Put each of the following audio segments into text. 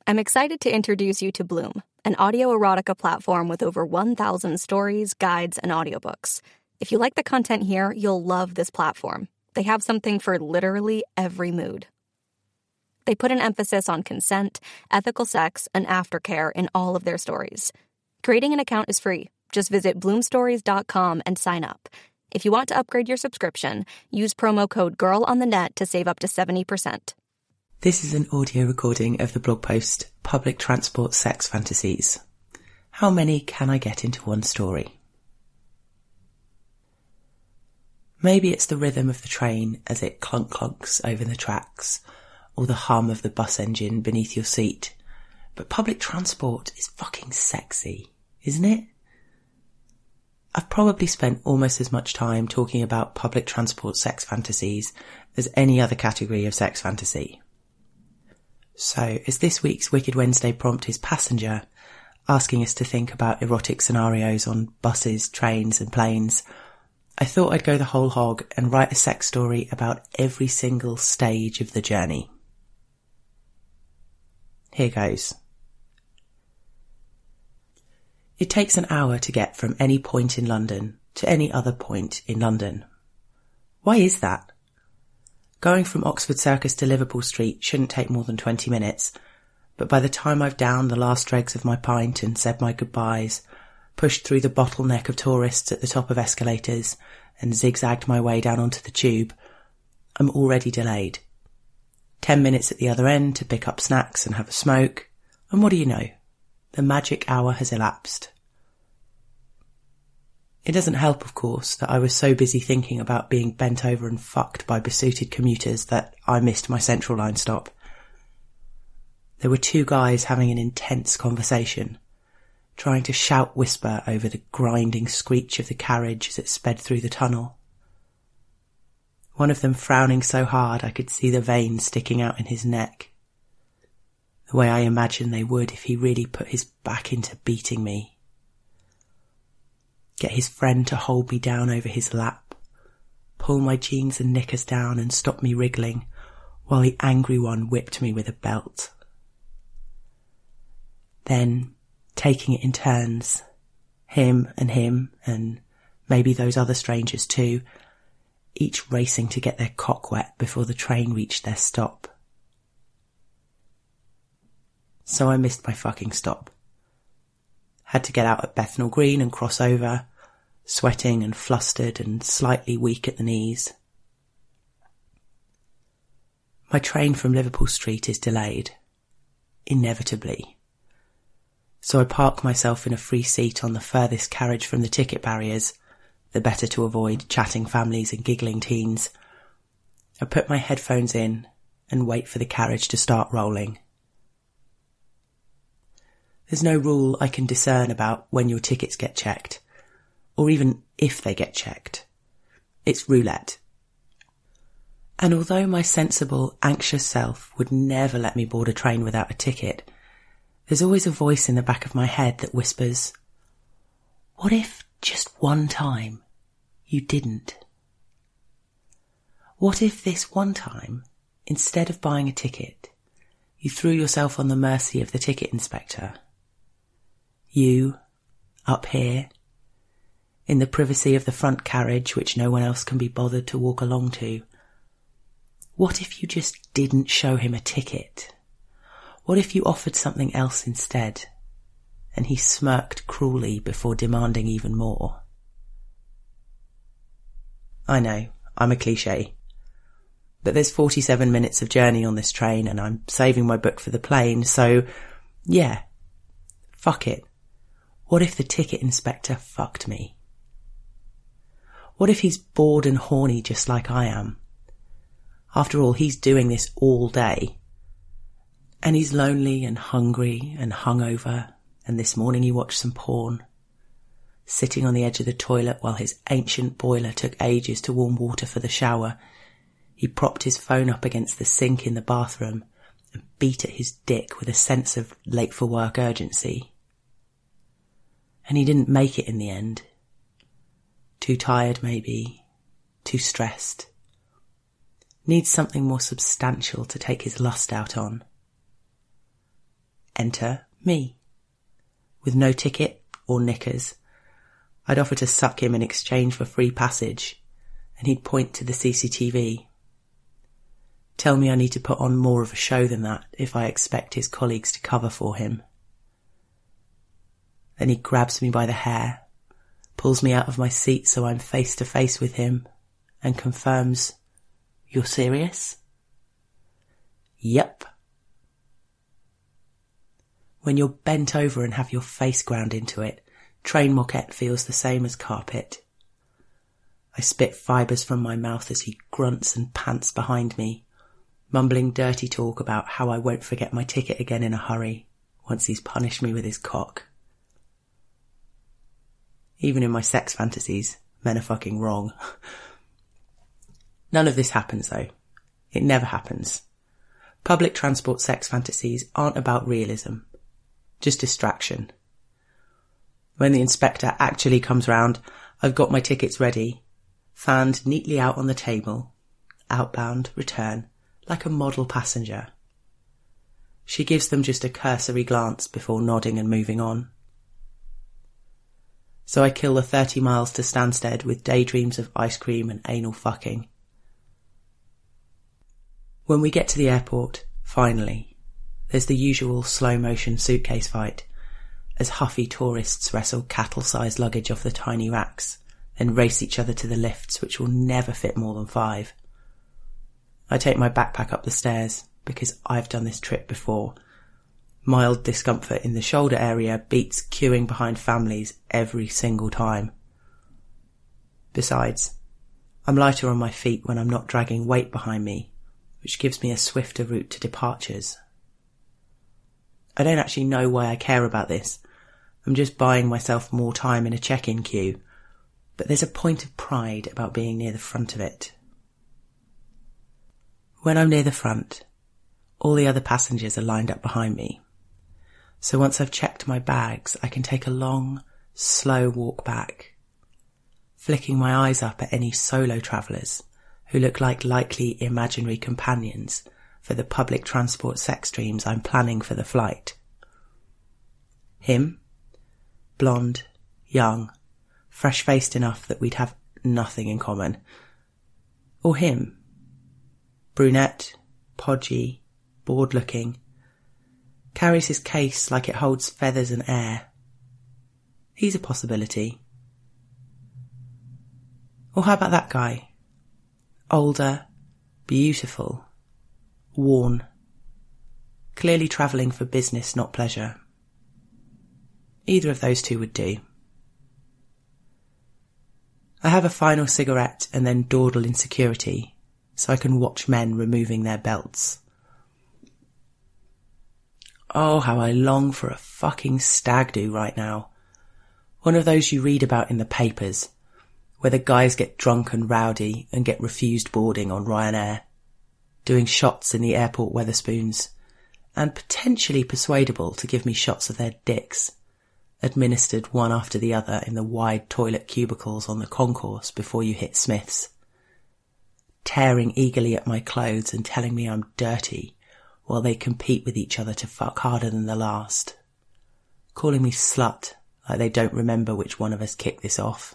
I'm excited to introduce you to Bloom, an audio erotica platform with over 1,000 stories, guides, and audiobooks. If you like the content here, you'll love this platform. They have something for literally every mood. They put an emphasis on consent, ethical sex, and aftercare in all of their stories. Creating an account is free. Just visit bloomstories.com and sign up. If you want to upgrade your subscription, use promo code GIRLONTHENET to save up to 70%. This is an audio recording of the blog post, Public Transport Sex Fantasies. How many can I get into one story? Maybe it's the rhythm of the train as it clunk-clunks over the tracks, or the hum of the bus engine beneath your seat. But public transport is fucking sexy, isn't it? I've probably spent almost as much time talking about public transport sex fantasies as any other category of sex fantasy. So, as this week's Wicked Wednesday prompt is passenger, asking us to think about erotic scenarios on buses, trains and planes, I thought I'd go the whole hog and write a sex story about every single stage of the journey. Here goes. It takes an hour to get from any point in London to any other point in London. Why is that? Going from Oxford Circus to Liverpool Street shouldn't take more than 20 minutes, but by the time I've downed the last dregs of my pint and said my goodbyes, pushed through the bottleneck of tourists at the top of escalators and zigzagged my way down onto the tube, I'm already delayed. 10 minutes at the other end to pick up snacks and have a smoke, and what do you know? The magic hour has elapsed. It doesn't help, of course, that I was so busy thinking about being bent over and fucked by besooted commuters that I missed my Central Line stop. There were two guys having an intense conversation, trying to shout whisper over the grinding screech of the carriage as it sped through the tunnel. One of them frowning so hard I could see the veins sticking out in his neck, the way I imagined they would if he really put his back into beating me. Get his friend to hold me down over his lap, pull my jeans and knickers down and stop me wriggling, while the angry one whipped me with a belt. Then, taking it in turns, him, and maybe those other strangers too, each racing to get their cock wet before the train reached their stop. So I missed my fucking stop. Had to get out at Bethnal Green and cross over, sweating and flustered and slightly weak at the knees. My train from Liverpool Street is delayed, inevitably. So I park myself in a free seat on the furthest carriage from the ticket barriers, the better to avoid chatting families and giggling teens. I put my headphones in and wait for the carriage to start rolling. There's no rule I can discern about when your tickets get checked, or even if they get checked. It's roulette. And although my sensible, anxious self would never let me board a train without a ticket, there's always a voice in the back of my head that whispers, what if just one time you didn't? What if this one time, instead of buying a ticket, you threw yourself on the mercy of the ticket inspector? You, up here, in the privacy of the front carriage which no one else can be bothered to walk along to. What if you just didn't show him a ticket? What if you offered something else instead, and he smirked cruelly before demanding even more? I know, I'm a cliché. But there's 47 minutes of journey on this train and I'm saving my book for the plane, so yeah, fuck it. What if the ticket inspector fucked me? What if he's bored and horny just like I am? After all, he's doing this all day. And he's lonely and hungry and hungover, and this morning he watched some porn. Sitting on the edge of the toilet while his ancient boiler took ages to warm water for the shower, he propped his phone up against the sink in the bathroom and beat at his dick with a sense of late for work urgency. And he didn't make it in the end. Too tired, maybe. Too stressed. Needs something more substantial to take his lust out on. enter me. With no ticket or knickers, I'd offer to suck him in exchange for free passage, and he'd point to the CCTV. Tell me I need to put on more of a show than that if I expect his colleagues to cover for him. Then he grabs me by the hair, pulls me out of my seat so I'm face to face with him, and confirms, "You're serious?" "Yep." When you're bent over and have your face ground into it, train moquette feels the same as carpet. I spit fibres from my mouth as he grunts and pants behind me, mumbling dirty talk about how I won't forget my ticket again in a hurry once he's punished me with his cock. Even in my sex fantasies, men are fucking wrong. None of this happens though. It never happens. Public transport sex fantasies aren't about realism, just distraction. When the inspector actually comes round, I've got my tickets ready, fanned neatly out on the table, outbound, return, like a model passenger. She gives them just a cursory glance before nodding and moving on. So I kill the 30 miles to Stansted with daydreams of ice cream and anal fucking. When we get to the airport, finally, there's the usual slow-motion suitcase fight as huffy tourists wrestle cattle-sized luggage off the tiny racks, then race each other to the lifts which will never fit more than 5. I take my backpack up the stairs because I've done this trip before. Mild discomfort in the shoulder area beats queuing behind families every single time. Besides, I'm lighter on my feet when I'm not dragging weight behind me, which gives me a swifter route to departures. I don't actually know why I care about this. I'm just buying myself more time in a check-in queue, but there's a point of pride about being near the front of it. When I'm near the front, all the other passengers are lined up behind me. So once I've checked my bags, I can take a long, slow walk back, flicking my eyes up at any solo travellers who look like likely imaginary companions for the public transport sex dreams I'm planning for the flight. Him, blonde, young, fresh-faced enough that we'd have nothing in common. Or him, brunette, podgy, bored-looking, carries his case like it holds feathers and air. He's a possibility. Or how about that guy? Older, beautiful, worn, clearly travelling for business, not pleasure. Either of those two would do. I have a final cigarette and then dawdle in security, so I can watch men removing their belts. Oh, how I long for a fucking stag do right now. One of those you read about in the papers, where the guys get drunk and rowdy and get refused boarding on Ryanair, doing shots in the airport Wetherspoons, and potentially persuadable to give me shots of their dicks, administered one after the other in the wide toilet cubicles on the concourse before you hit Smith's, tearing eagerly at my clothes and telling me I'm dirty, while they compete with each other to fuck harder than the last, calling me slut like they don't remember which one of us kicked this off.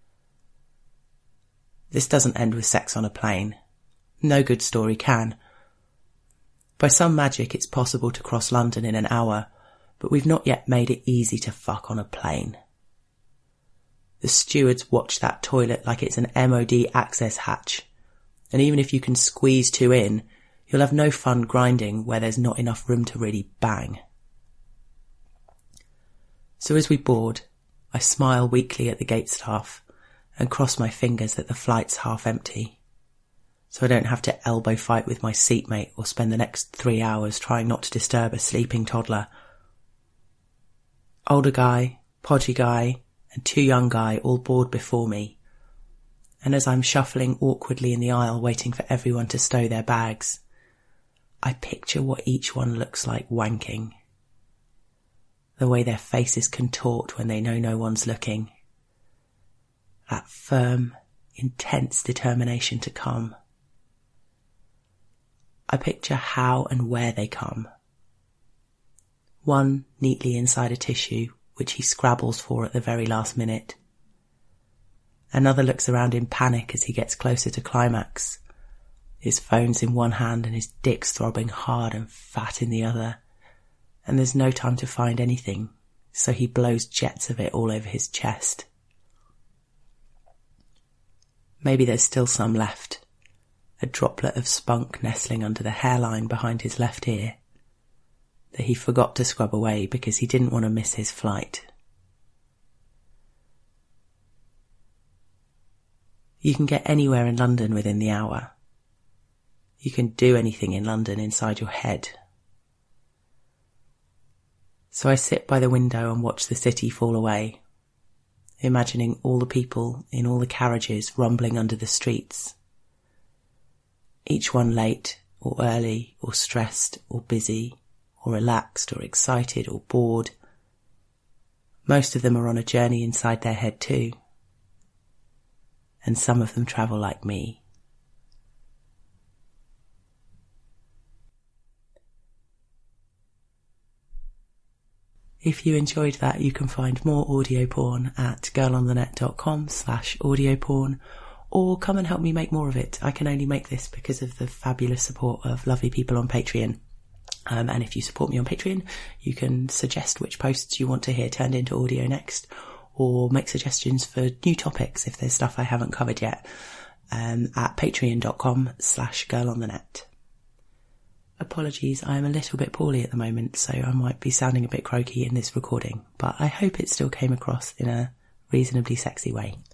This doesn't end with sex on a plane. No good story can. By some magic it's possible to cross London in an hour, but we've not yet made it easy to fuck on a plane. The stewards watch that toilet like it's an MOD access hatch, and even if you can squeeze 2 in, you'll have no fun grinding where there's not enough room to really bang. So as we board, I smile weakly at the gate staff and cross my fingers that the flight's half empty, so I don't have to elbow fight with my seatmate or spend the next 3 hours trying not to disturb a sleeping toddler. Older guy, podgy guy, and 2 young guy all board before me, and as I'm shuffling awkwardly in the aisle waiting for everyone to stow their bags, I picture what each one looks like wanking. The way their faces contort when they know no one's looking. That firm, intense determination to come. I picture how and where they come. one neatly inside a tissue, which he scrabbles for at the very last minute. Another looks around in panic as he gets closer to climax. His phone's in one hand and his dick's throbbing hard and fat in the other. And there's no time to find anything, so he blows jets of it all over his chest. Maybe there's still some left, a droplet of spunk nestling under the hairline behind his left ear, that he forgot to scrub away because he didn't want to miss his flight. You can get anywhere in London within the hour. You can do anything in London inside your head. So I sit by the window and watch the city fall away, imagining all the people in all the carriages rumbling under the streets. Each one late or early or stressed or busy or relaxed or excited or bored. Most of them are on a journey inside their head too. And some of them travel like me. If you enjoyed that, you can find more audio porn at girlonthenet.com/audio porn, or come and help me make more of it. I can only make this because of the fabulous support of lovely people on Patreon. And if you support me on Patreon, you can suggest which posts you want to hear turned into audio next, or make suggestions for new topics if there's stuff I haven't covered yet, at patreon.com/girlonthenet. Apologies, I am a little bit poorly at the moment, so I might be sounding a bit croaky in this recording, but I hope it still came across in a reasonably sexy way.